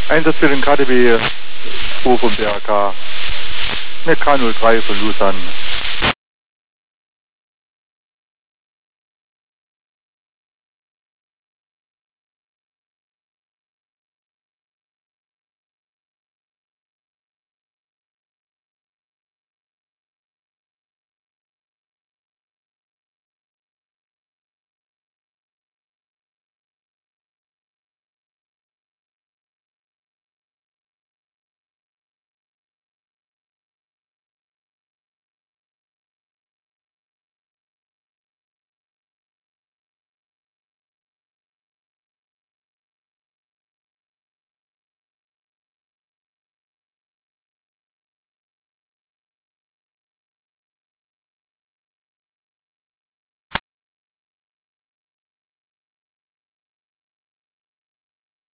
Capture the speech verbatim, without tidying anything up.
Einsatz für den K D B zwei vom B R K. Eine K null drei von Lusan.